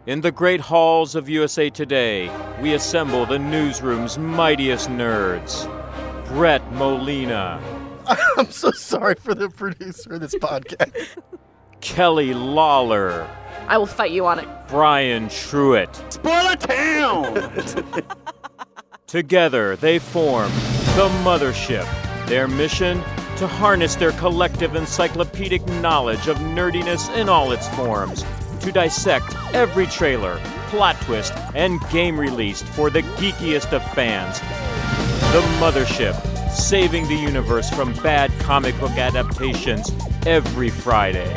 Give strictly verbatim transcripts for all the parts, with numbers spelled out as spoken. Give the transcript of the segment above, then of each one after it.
In the great halls of U S A Today, we assemble the newsroom's mightiest nerds. Brett Molina. I'm so sorry for the producer of this podcast. Kelly Lawler. I will fight you on it. Brian Truitt. Spoiler town! Together, they form the Mothership. Their mission? To harness their collective encyclopedic knowledge of nerdiness in all its forms. To dissect every trailer, plot twist, and game released for the geekiest of fans. The Mothership, saving the universe from bad comic book adaptations every Friday.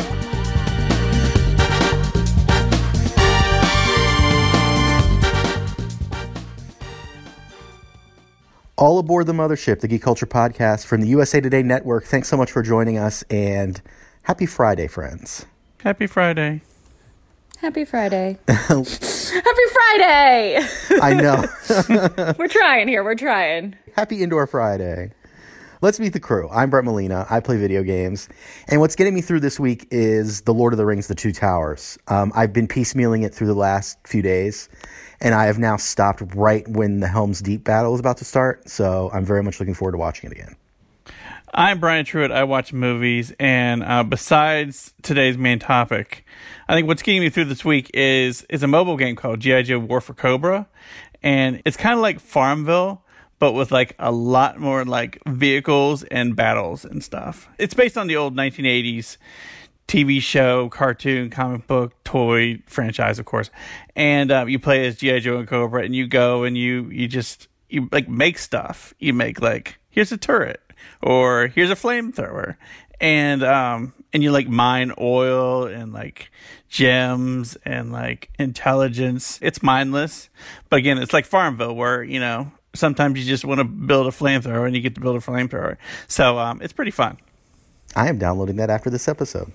All aboard the Mothership, the Geek Culture Podcast from the U S A Today Network. Thanks so much for joining us, and happy Friday, friends. Happy Friday. Happy Friday. Happy Friday! I know. We're trying here. We're trying. Happy Indoor Friday. Let's meet the crew. I'm Brett Molina. I play video games. And what's getting me through this week is The Lord of the Rings, The Two Towers. Um, I've been piecemealing it through the last few days, and I have now stopped right when the Helm's Deep battle is about to start. So I'm very much looking forward to watching it again. I'm Brian Truitt. I watch movies, and uh, besides today's main topic, I think what's getting me through this week is is a mobile game called G I. Joe War for Cobra, and it's kind of like Farmville, but with like a lot more like vehicles and battles and stuff. It's based on the old nineteen eighties T V show, cartoon, comic book, toy franchise, of course, and um, you play as G I. Joe and Cobra, and you go and you you just you like make stuff. You make like here's a turret. Or here's a flamethrower, and um, and you like mine oil and like gems and like intelligence. It's mindless, but again, it's like Farmville, where you know sometimes you just want to build a flamethrower and you get to build a flamethrower. So um, it's pretty fun. I am downloading that after this episode.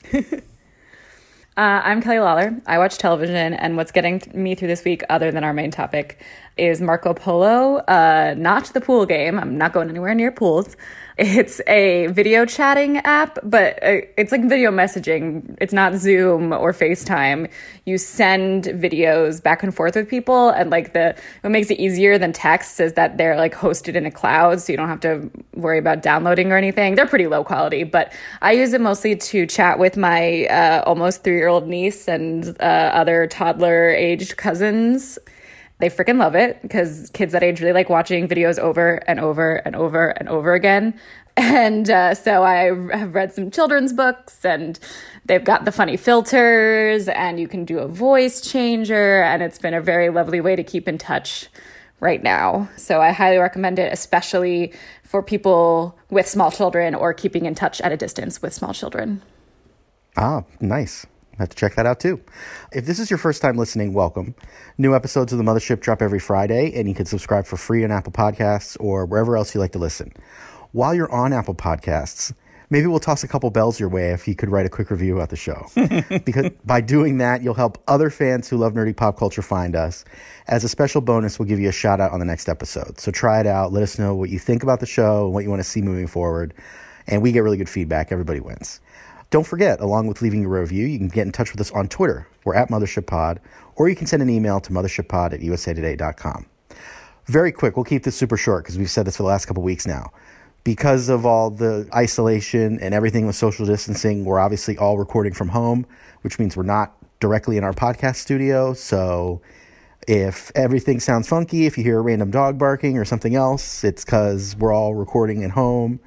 Uh, I'm Kelly Lawler. I watch television, and what's getting th- me through this week, other than our main topic, is Marco Polo, uh, not the pool game. I'm not going anywhere near pools. It's a video chatting app, but uh, it's like video messaging. It's not Zoom or FaceTime. You send videos back and forth with people, and like the what makes it easier than text is that they're like hosted in a cloud, so you don't have to worry about downloading or anything. They're pretty low quality, but I use it mostly to chat with my uh, almost three-year-old niece and uh, other toddler-aged cousins. They freaking love it because kids that age really like watching videos over and over and over and over again. And uh, so I have read some children's books, and they've got the funny filters, and you can do a voice changer, and it's been a very lovely way to keep in touch right now. So I highly recommend it, especially for people with small children or keeping in touch at a distance with small children. Ah, nice. I have to check that out too. If this is your first time listening, welcome. New episodes of The Mothership drop every Friday, and you can subscribe for free on Apple Podcasts or wherever else you like to listen. While you're on Apple Podcasts, maybe we'll toss a couple bells your way if you could write a quick review about the show. Because by doing that, you'll help other fans who love nerdy pop culture find us. As a special bonus, we'll give you a shout out on the next episode. So try it out. Let us know what you think about the show and what you want to see moving forward. And we get really good feedback. Everybody wins. Don't forget, along with leaving a review, you can get in touch with us on Twitter. We're at Mothership Pod, or you can send an email to mothershippod at u s a today dot com. Very quick, we'll keep this super short because we've said this for the last couple weeks now. Because of all the isolation and everything with social distancing, we're obviously all recording from home, which means we're not directly in our podcast studio. So if everything sounds funky, if you hear a random dog barking or something else, it's because we're all recording at home.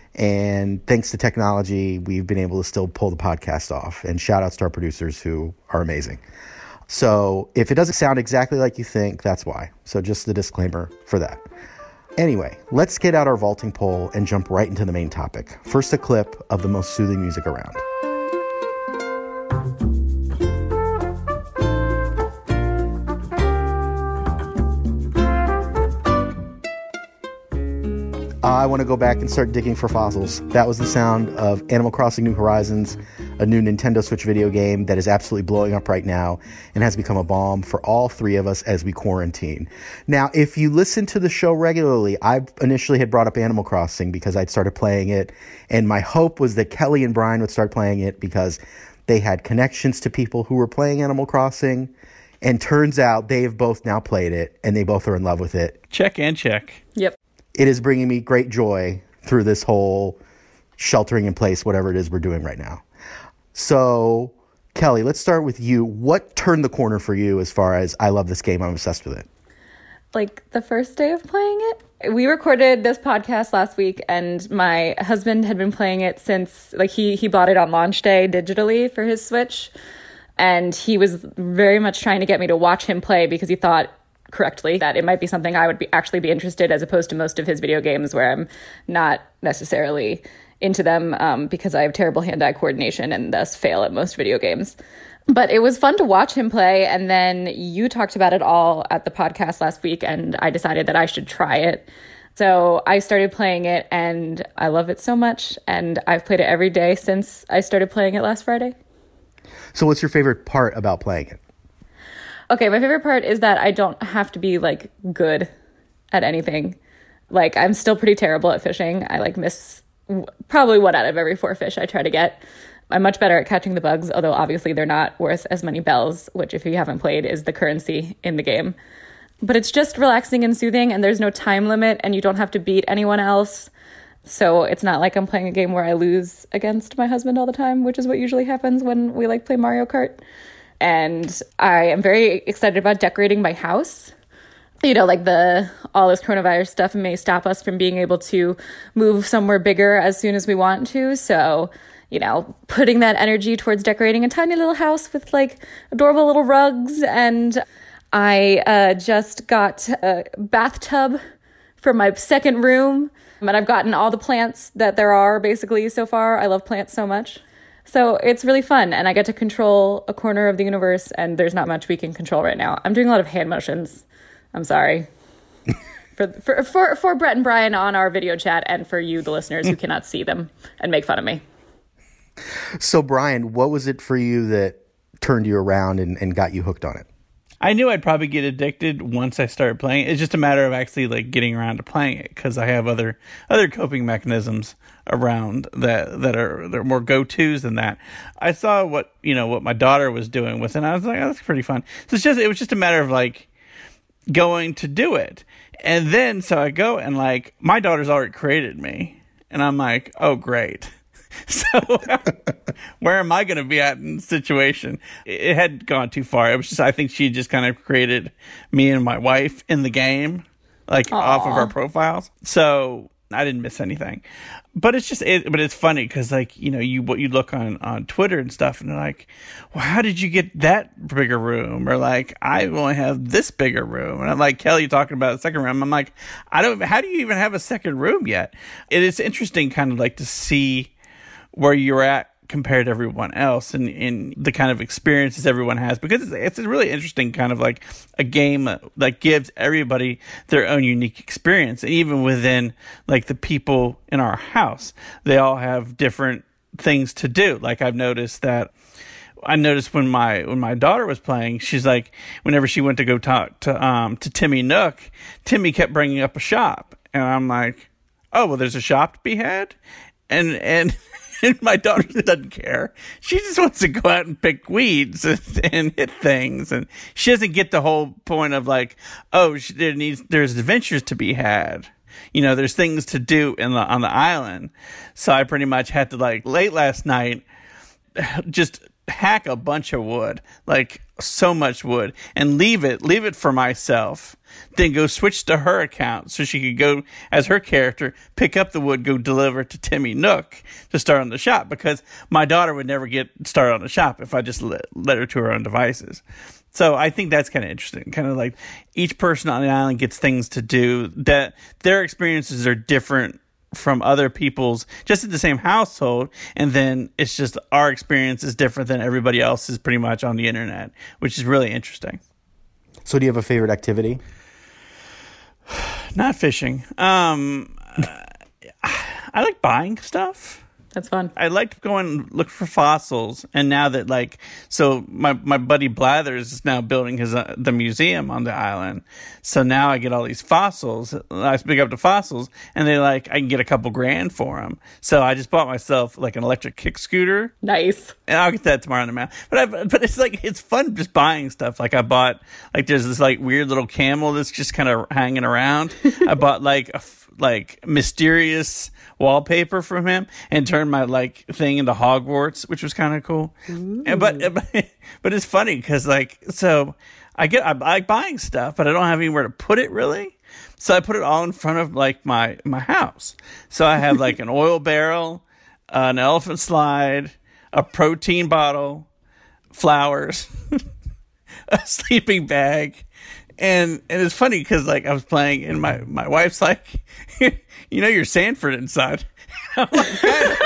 And thanks to technology, we've been able to still pull the podcast off. And shout outs to our producers who are amazing. So if it doesn't sound exactly like you think, that's why. So just the disclaimer for that. Anyway, let's get out our vaulting pole and jump right into the main topic. First, a clip of the most soothing music around. I want to go back and start digging for fossils. That was the sound of Animal Crossing New Horizons, a new Nintendo Switch video game that is absolutely blowing up right now and has become a balm for all three of us as we quarantine. Now, if you listen to the show regularly, I initially had brought up Animal Crossing because I'd started playing it, and my hope was that Kelly and Brian would start playing it because they had connections to people who were playing Animal Crossing, And turns out they have both now played it, and they both are in love with it. Check and check. Yep. It is bringing me great joy through this whole sheltering in place, whatever it is we're doing right now. So, Kelly, let's start with you. What turned the corner for you as far as I love this game, I'm obsessed with it? Like the first day of playing it. We recorded this podcast last week, and my husband had been playing it since, like, he he bought it on launch day digitally for his Switch, and he was very much trying to get me to watch him play because he thought correctly that it might be something I would be actually be interested, as opposed to most of his video games where I'm not necessarily into them um, because I have terrible hand-eye coordination and thus fail at most video games. But it was fun to watch him play, and then you talked about it all at the podcast last week, and I decided that I should try it. So I started playing it, and I love it so much, and I've played it every day since I started playing it last Friday. So what's your favorite part about playing it? Okay, my favorite part is that I don't have to be, like, good at anything. Like, I'm still pretty terrible at fishing. I, like, miss probably one out of every four fish I try to get. I'm much better at catching the bugs, although obviously they're not worth as many bells, which if you haven't played is the currency in the game. But it's just relaxing and soothing, and there's no time limit, and you don't have to beat anyone else. So it's not like I'm playing a game where I lose against my husband all the time, which is what usually happens when we like play Mario Kart. And I am very excited about decorating my house. You know, like the all this coronavirus stuff may stop us from being able to move somewhere bigger as soon as we want to. So, you know, putting that energy towards decorating a tiny little house with like adorable little rugs. And I uh, just got a bathtub for my second room. And I've gotten all the plants that there are basically so far. I love plants so much. So it's really fun, and I get to control a corner of the universe, and there's not much we can control right now. I'm doing a lot of hand motions. I'm sorry. for, for for for Brett and Brian on our video chat, and for you, the listeners, who cannot see them and make fun of me. So, Brian, what was it for you that turned you around and, and got you hooked on it? I knew I'd probably get addicted once I started playing. It's just a matter of actually like getting around to playing it, because I have other other coping mechanisms around that that are they're more go-tos than that. I saw what you know what my daughter was doing with it, and I was like, oh, that's pretty fun. So it's just it was just a matter of like going to do it, and then so I go and like my daughter's already created me, and I'm like, oh great. So where am I going to be at in the situation? It had gone too far. It was just, I think she just kind of created me and my wife in the game, like Aww. Off of our profiles. So I didn't miss anything, but it's just, it, but it's funny because like, you know, you, what you look on, on Twitter and stuff and they're like, well, how did you get that bigger room? Or like, I only have this bigger room. And I'm like, Kelly talking about a second room. I'm like, I don't, how do you even have a second room yet? It is interesting kind of like to see where you're at compared to everyone else and in the kind of experiences everyone has, because it's, it's a really interesting kind of like a game that gives everybody their own unique experience. And even within like the people in our house, they all have different things to do. Like I've noticed that I noticed when my when my daughter was playing, she's like, whenever she went to go talk to um to Timmy Nook, Timmy kept bringing up a shop, and I'm like, oh well, there's a shop to be had, and and. And my daughter doesn't care. She just wants to go out and pick weeds and, and hit things. And she doesn't get the whole point of like, oh, she, there needs, there's adventures to be had. You know, there's things to do in the, on the island. So I pretty much had to like late last night, just hack a bunch of wood, like so much wood, and leave it, leave it for myself. Then go switch to her account so she could go as her character, pick up the wood, go deliver it to Timmy Nook to start on the shop, because my daughter would never get started on the shop if I just let, let her to her own devices. So I think that's kind of interesting. Kind of like each person on the island gets things to do, that their experiences are different from other people's, just in the same household, and then it's just our experience is different than everybody else's pretty much on the internet, which is really interesting. So do you have a favorite activity? Not fishing. Um, I like buying stuff. That's fun. I like to go and look for fossils, and now that like so, my my buddy Blathers is now building his uh, the museum on the island. So now I get all these fossils. I speak up to fossils, and they like I can get a couple grand for them. So I just bought myself like an electric kick scooter. Nice. And I'll get that tomorrow in the mail. But I, but it's like it's fun just buying stuff. Like I bought like there's this like weird little camel that's just kind of hanging around. I bought like a like mysterious wallpaper from him and turned my like thing into Hogwarts, which was kind of cool. And, but but it's funny because like so I get I like buying stuff, but I don't have anywhere to put it really. So I put it all in front of like my my house. So I have like an oil barrel, uh, an elephant slide, a protein bottle, flowers, a sleeping bag. And and it's funny because like I was playing and my, my wife's like, you know, you're Sanford inside. I'm like,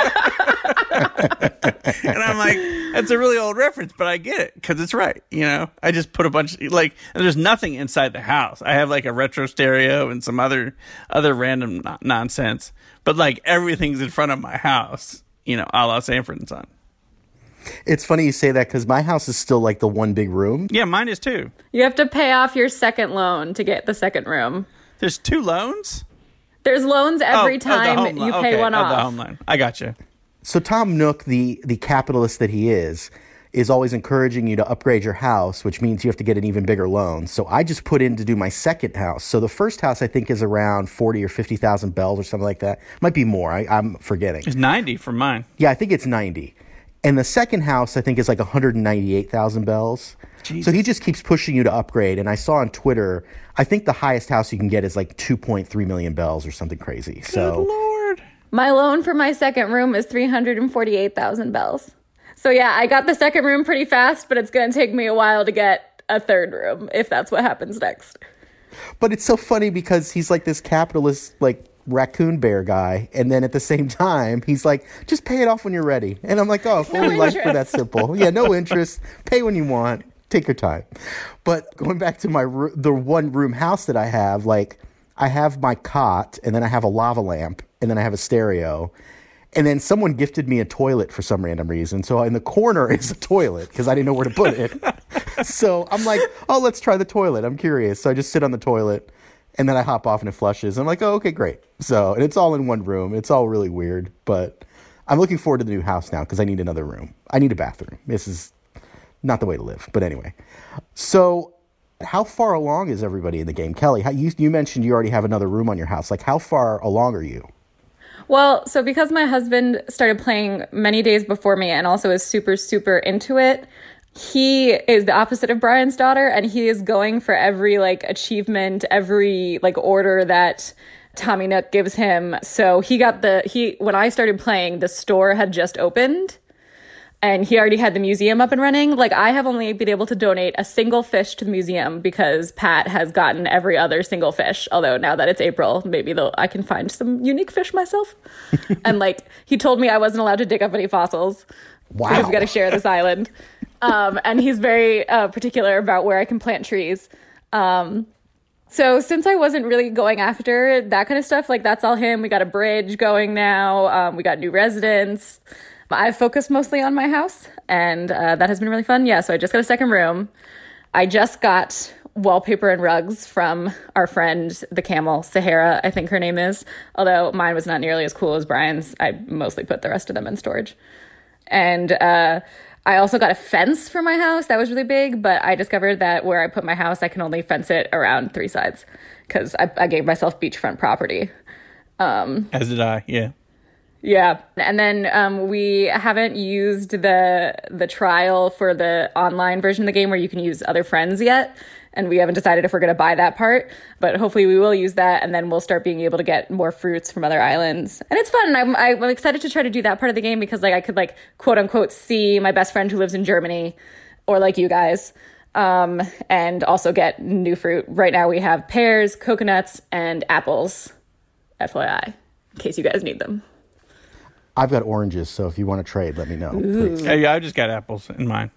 and I'm like, that's a really old reference, but I get it because it's right. You know, I just put a bunch of, like, and there's nothing inside the house. I have like a retro stereo and some other other random no- nonsense, but like everything's in front of my house. You know, a la Sanford and Son. It's funny you say that because my house is still like the one big room. Yeah, mine is too. You have to pay off your second loan to get the second room. There's two loans? There's loans every oh, time oh, you you pay okay. one oh, off. The home loan. I got you. So Tom Nook, the the capitalist that he is, is always encouraging you to upgrade your house, which means you have to get an even bigger loan. So I just put in to do my second house. So the first house I think is around forty or fifty thousand bells or something like that. Might be more. I, I'm forgetting. It's ninety for mine. Yeah, I think it's ninety. And the second house, I think, is like one hundred ninety-eight thousand bells. Jesus. So he just keeps pushing you to upgrade. And I saw on Twitter, I think the highest house you can get is like two point three million bells or something crazy. Good so, Lord. My loan for my second room is three hundred forty-eight thousand bells. So yeah, I got the second room pretty fast, but it's going to take me a while to get a third room if that's what happens next. But it's so funny because he's like this capitalist, like, raccoon bear guy, and then at the same time he's like, just pay it off when you're ready. And I'm like, oh, if No only life were that interest. simple. Yeah, no interest, pay when you want, take your time. But going back to my ro- the one room house that I have, like, I have my cot, and then I have a lava lamp, and then I have a stereo, and then someone gifted me a toilet for some random reason. So in the corner is a toilet because I didn't know where to put it. So I'm like, oh, let's try the toilet, I'm curious. So I just sit on the toilet, and then I hop off and it flushes. I'm like, oh, okay, great. So, and it's all in one room. It's all really weird, but I'm looking forward to the new house now because I need another room. I need a bathroom. This is not the way to live, but anyway. So how far along is everybody in the game? Kelly, how, you, you mentioned you already have another room on your house. Like, how far along are you? Well, so because my husband started playing many days before me and also is super, super into it, he is the opposite of Brian's daughter, and he is going for every like achievement, every like order that Tommy Nook gives him. So he got the, he, when I started playing, the store had just opened and he already had the museum up and running. Like, I have only been able to donate a single fish to the museum because Pat has gotten every other single fish. Although now that it's April, maybe though I can find some unique fish myself. And like, he told me I wasn't allowed to dig up any fossils. Wow. Because we got to share this island. Um, and he's very uh, particular about where I can plant trees. Um, so since I wasn't really going after that kind of stuff, like that's all him. We got a bridge going now. Um, we got new residents. I've focused mostly on my house, and uh, that has been really fun. Yeah, so I just got a second room. I just got wallpaper and rugs from our friend, the camel, Sahara, I think her name is. Although mine was not nearly as cool as Brian's. I mostly put the rest of them in storage. And uh, I also got a fence for my house. That was really big, but I discovered that where I put my house, I can only fence it around three sides because I, I gave myself beachfront property. Um, As did I, yeah. Yeah. And then um, we haven't used the the trial for the online version of the game where you can use other friends yet. And we haven't decided if we're going to buy that part. But hopefully we will use that, and then we'll start being able to get more fruits from other islands. And it's fun. I'm, I'm excited to try to do that part of the game because like I could like quote unquote see my best friend who lives in Germany, or like you guys, um, and also get new fruit. Right now we have pears, coconuts, and apples, F Y I, in case you guys need them. I've got oranges, so if you want to trade, let me know, please. Yeah, yeah, I just got apples in mine.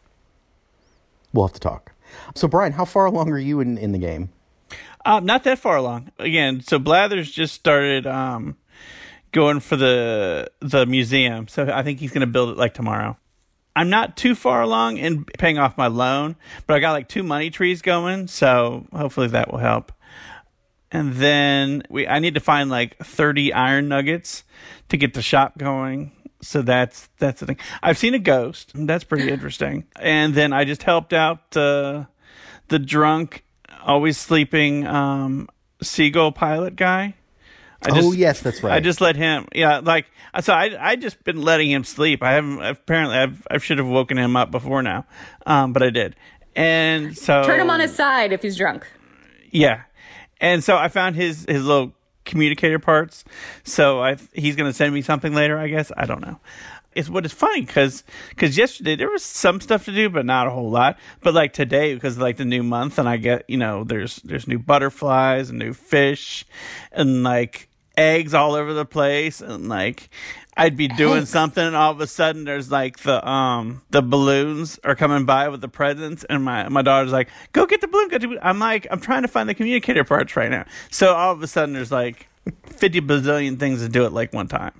We'll have to talk. So, Brian, how far along are you in, in the game? Uh, not that far along. Again, so Blathers just started um, going for the the museum. So I think he's going to build it like tomorrow. I'm not too far along in paying off my loan, but I got like two money trees going, so hopefully that will help. And then we I need to find like thirty iron nuggets to get the shop going. So that's that's the thing. I've seen a ghost. That's pretty interesting. And then I just helped out uh, the drunk, always sleeping um, seagull pilot guy. I just, oh yes, that's right. I just let him. Yeah, like so. I I just been letting him sleep. I haven't apparently. I've, I should have woken him up before now, um, but I did. And so turn him on his side if he's drunk. Yeah, and so I found his his little communicator parts. So I he's gonna send me something later. I guess I don't know. It's what is funny because because yesterday there was some stuff to do, but not a whole lot. But like today, because like the new month, and I get you know there's there's new butterflies and new fish, and like eggs all over the place, and like I'd be doing eggs. something, and all of a sudden there's like the um the balloons are coming by with the presents, and my my daughter's like, "Go get the balloon." Go to I'm like, I'm trying to find the communicator parts right now. So all of a sudden there's like fifty bazillion things to do at like one time.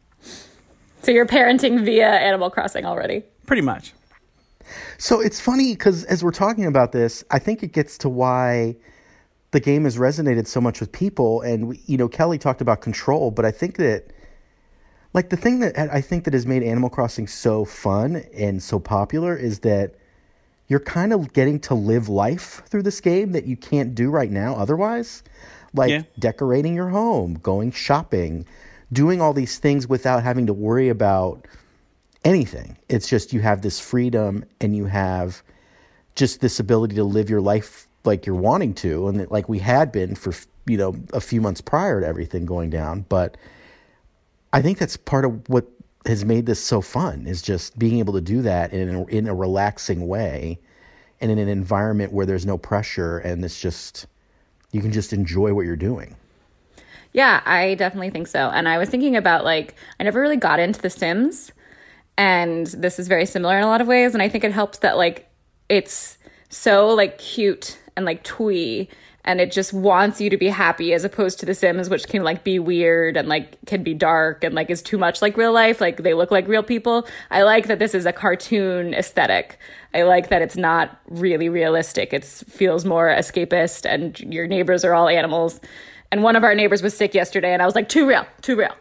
So you're parenting via Animal Crossing already? Pretty much. So it's funny because as we're talking about this, I think it gets to why the game has resonated so much with people. And, we, you know, Kelly talked about control, but I think that, like, the thing that I think that has made Animal Crossing so fun and so popular is that you're kind of getting to live life through this game that you can't do right now otherwise. Like yeah. decorating your home, going shopping, doing all these things without having to worry about anything. It's just you have this freedom and you have just this ability to live your life like you're wanting to, and like we had been for, you know, a few months prior to everything going down. But I think that's part of what has made this so fun, is just being able to do that in a, in a relaxing way and in an environment where there's no pressure, and it's just, you can just enjoy what you're doing. Yeah, I definitely think so. And I was thinking about, like, I never really got into The Sims, and this is very similar in a lot of ways. And I think it helps that, like, it's so, like, cute and, like, twee, and it just wants you to be happy, as opposed to The Sims, which can, like, be weird and, like, can be dark and, like, is too much like real life. Like, they look like real people. I like that this is a cartoon aesthetic. I like that it's not really realistic. It feels more escapist, and your neighbors are all animals. And one of our neighbors was sick yesterday, and I was like, too real, too real.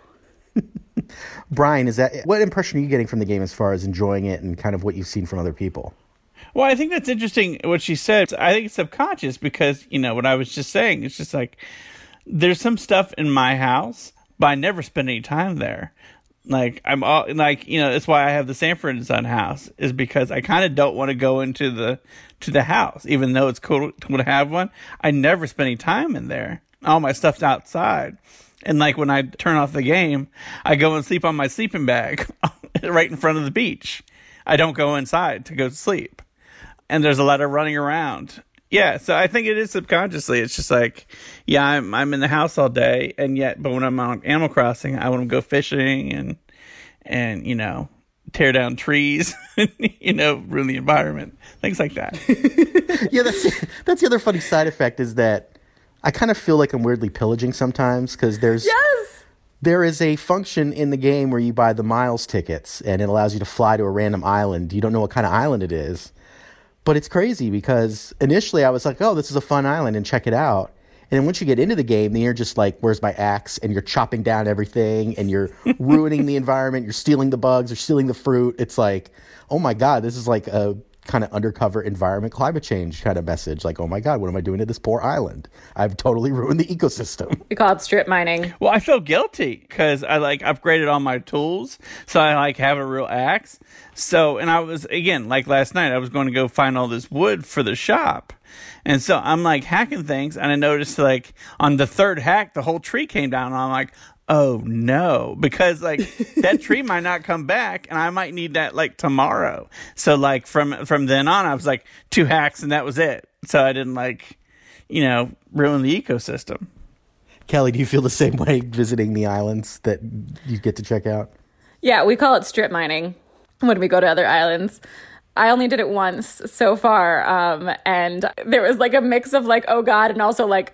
Brian, is that what impression are you getting from the game as far as enjoying it and kind of what you've seen from other people? Well, I think that's interesting what she said. I think it's subconscious because, you know, what I was just saying, it's just like, there's some stuff in my house, but I never spend any time there. Like, I'm all, like, you know, that's why I have the Sanford and Son house, is because I kind of don't want to go into the, to the house, even though it's cool to have one. I never spend any time in there. All my stuff's outside. And like when I turn off the game, I go and sleep on my sleeping bag right in front of the beach. I don't go inside to go to sleep. And there's a lot of running around. Yeah, so I think it is subconsciously. It's just like, yeah, I'm I'm in the house all day, and yet, but when I'm on Animal Crossing, I want to go fishing and and you know, tear down trees, you know, ruin the environment, things like that. Yeah, that's that's the other funny side effect, is that I kind of feel like I'm weirdly pillaging sometimes, because there's yes! there is a function in the game where you buy the miles tickets, and it allows you to fly to a random island. You don't know what kind of island it is. But it's crazy because initially I was like, oh, this is a fun island and check it out. And then once you get into the game, then you're just like, where's my axe? And you're chopping down everything, and you're ruining the environment. You're stealing the bugs or stealing the fruit. It's like, oh my God, this is like a kind of undercover environment climate change kind of message. Like, oh my God, what am I doing to this poor island? I've totally ruined the ecosystem. We call it strip mining. Well, I feel guilty because I like upgraded all my tools. So I like have a real axe. So, and I was, again, like last night, I was going to go find all this wood for the shop. And so I'm like hacking things, and I noticed like on the third hack, the whole tree came down, and I'm like, oh no, because like that tree might not come back, and I might need that like tomorrow. So like from, from then on, I was like two hacks and that was it. So I didn't like, you know, ruin the ecosystem. Kelly, do you feel the same way visiting the islands that you get to check out? Yeah, we call it strip mining when we go to other islands. I only did it once so far, um, and there was like a mix of like, oh God, and also like,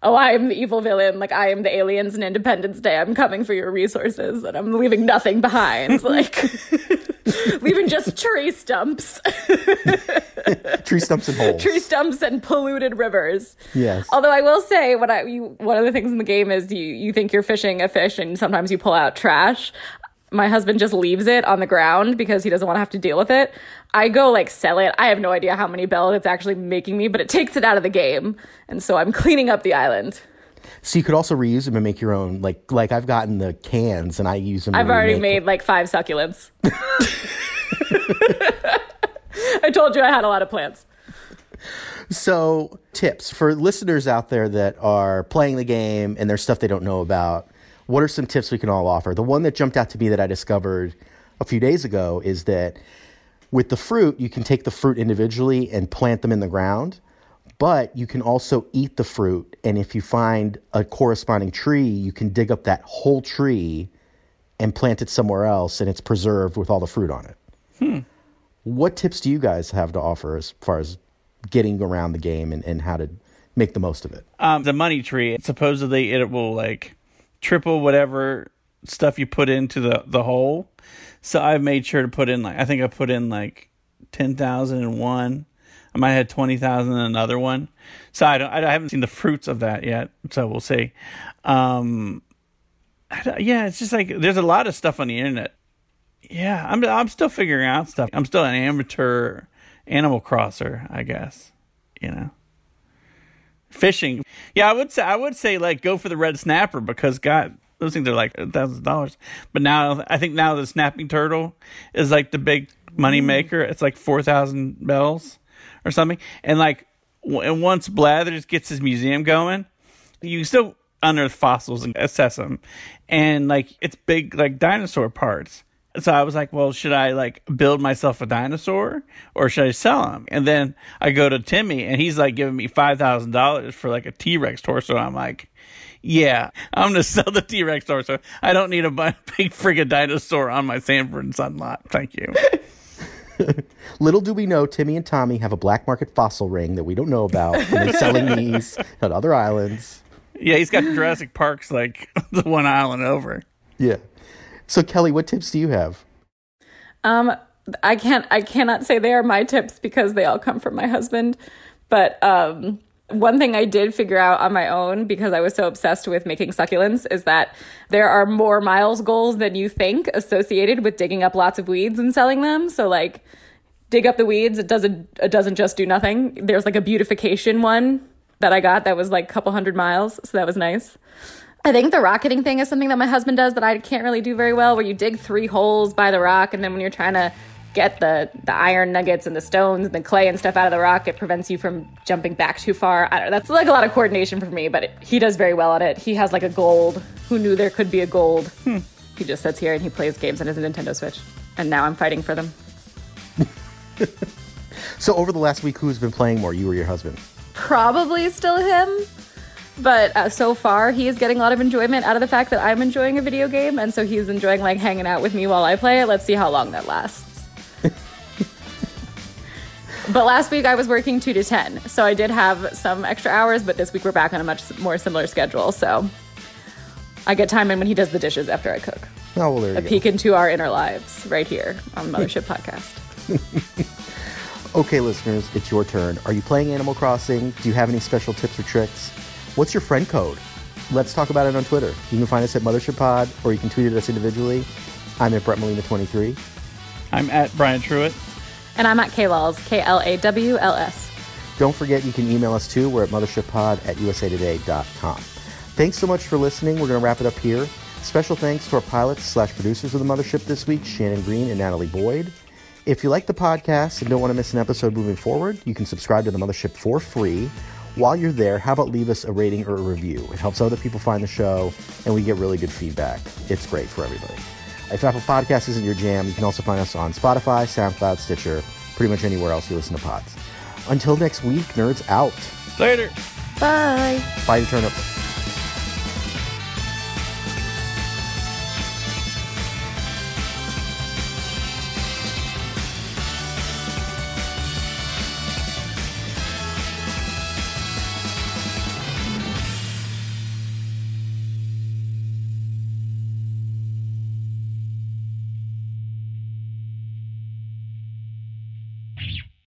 oh, I am the evil villain. Like, I am the aliens in Independence Day. I'm coming for your resources, and I'm leaving nothing behind. Like, leaving just tree stumps. Tree stumps and holes. Tree stumps and polluted rivers. Yes. Although I will say, what I you, one of the things in the game is you, you think you're fishing a fish, and sometimes you pull out trash. My husband just leaves it on the ground because he doesn't want to have to deal with it. I go, like, sell it. I have no idea how many bells it's actually making me, but it takes it out of the game. And so I'm cleaning up the island. So you could also reuse them and make your own. Like, like I've gotten the cans, and I use them. I've already made, like, five succulents. I told you I had a lot of plants. So, tips for listeners out there that are playing the game and there's stuff they don't know about. What are some tips we can all offer? The one that jumped out to me that I discovered a few days ago is that with the fruit, you can take the fruit individually and plant them in the ground, but you can also eat the fruit. And if you find a corresponding tree, you can dig up that whole tree and plant it somewhere else, and it's preserved with all the fruit on it. Hmm. What tips do you guys have to offer as far as getting around the game and, and how to make the most of it? Um, the money tree, supposedly it will, like, triple whatever stuff you put into the, the hole. So I've made sure to put in, like, I think I put in like ten thousand in one. I might have had twenty thousand in another one. So I don't, I haven't seen the fruits of that yet. So we'll see. Um, yeah, it's just like, there's a lot of stuff on the internet. Yeah, I'm, I'm still figuring out stuff. I'm still an amateur Animal Crosser, I guess, you know. Fishing. Yeah, I would say, I would say like, go for the red snapper because, God, those things are like thousands of dollars. But now, I think now the snapping turtle is like the big money maker. It's like four thousand bells or something. And like, and once Blathers gets his museum going, you can still unearth fossils and assess them. And like, it's big, like dinosaur parts. So I was like, well, should I like build myself a dinosaur or should I sell him? And then I go to Timmy and he's like giving me five thousand dollars for like a T-Rex torso. I'm like, yeah, I'm going to sell the T-Rex torso. I don't need a big friggin' dinosaur on my Sanford and Son lot. Thank you. Little do we know, Timmy and Tommy have a black market fossil ring that we don't know about. And they're selling these on other islands. Yeah, he's got Jurassic Parks like the one island over. Yeah. So, Kelly, what tips do you have? Um, I can't, I cannot say they are my tips because they all come from my husband. But um, one thing I did figure out on my own because I was so obsessed with making succulents is that there are more miles goals than you think associated with digging up lots of weeds and selling them. So, like, dig up the weeds. It doesn't, it doesn't just do nothing. There's like a beautification one that I got that was like a couple hundred miles. So that was nice. I think the rocketing thing is something that my husband does that I can't really do very well, where you dig three holes by the rock, and then when you're trying to get the, the iron nuggets and the stones and the clay and stuff out of the rock, it prevents you from jumping back too far. I don't know. That's like a lot of coordination for me, but it, he does very well at it. He has like a gold. Who knew there could be a gold? Hmm. He just sits here and he plays games on his Nintendo Switch. And now I'm fighting for them. So over the last week, who's been playing more, you or your husband? Probably still him. But uh, so far, he is getting a lot of enjoyment out of the fact that I'm enjoying a video game. And so he's enjoying like hanging out with me while I play it. Let's see how long that lasts. But last week I was working two to ten. So I did have some extra hours. But this week we're back on a much more similar schedule. So I get time in when he does the dishes after I cook. Oh, well, there you a go. peek into our inner lives right here on Mothership Podcast. Okay, listeners, it's your turn. Are you playing Animal Crossing? Do you have any special tips or tricks? What's your friend code? Let's talk about it on Twitter. You can find us at Mothership Pod, or you can tweet at us individually. I'm at Brett Molina twenty-three. I'm at Brian Truitt. And I'm at K-Lawls, K L A W L S. Don't forget you can email us too. We're at mothershippod at u s a today dot com. Thanks so much for listening. We're going to wrap it up here. Special thanks to our pilots slash producers of the Mothership this week, Shannon Green and Natalie Boyd. If you like the podcast and don't want to miss an episode moving forward, you can subscribe to the Mothership for free. While you're there, how about leave us a rating or a review? It helps other people find the show, and we get really good feedback. It's great for everybody. If Apple Podcasts isn't your jam, you can also find us on Spotify, SoundCloud, Stitcher, pretty much anywhere else you listen to pods. Until next week, nerds out. Later. Bye. Bye, turnips.